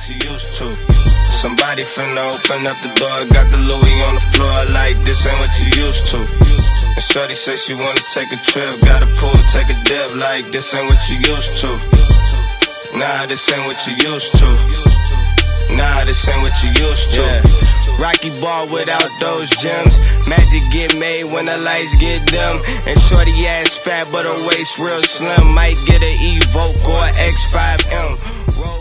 what you used to. Somebody finna open up the door, got the Louis on the floor like this ain't what you used to. And shorty say she wanna take a trip, got a pool, take a dip like this ain't what you used to. Nah, this ain't what you used to. Nah, this ain't what you used to. Rocky ball without those gems. Magic get made when the lights get dim. And shorty ass fat but her waist real slim. Might get an Evoque or X5M.